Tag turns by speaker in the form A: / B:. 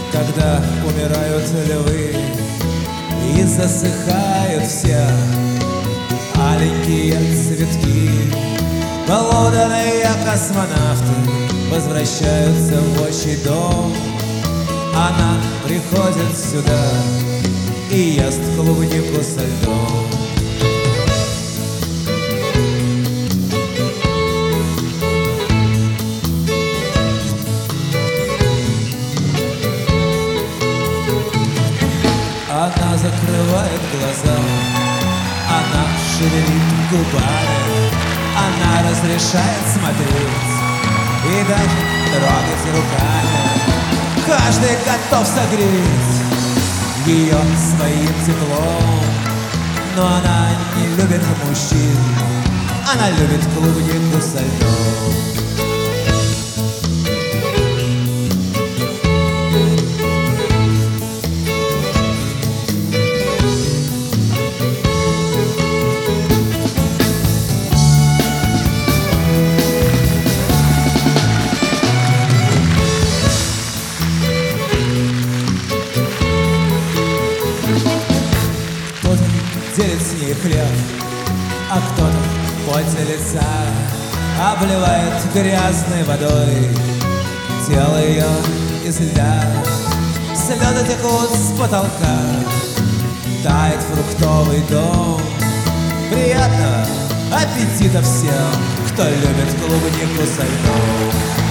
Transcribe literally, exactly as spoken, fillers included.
A: когда умирают львы и засыхают все аленькие цветки. Полуденные космонавты возвращаются в отчий дом. Она приходит сюда и ест клубнику со льдом. Она закрывает глаза, она шевелит губами, она разрешает смотреть и даже трогать руками. Каждый готов согреть ее своим теплом, но она не любит мужчин, она любит клубнику со льдом. Делит с ней хлеб, а кто-то в поте лица обливает грязной водой тело ее из льда. Слезы текут с потолка, тает фруктовый дом. Приятного аппетита всем, кто любит клубнику со льдом.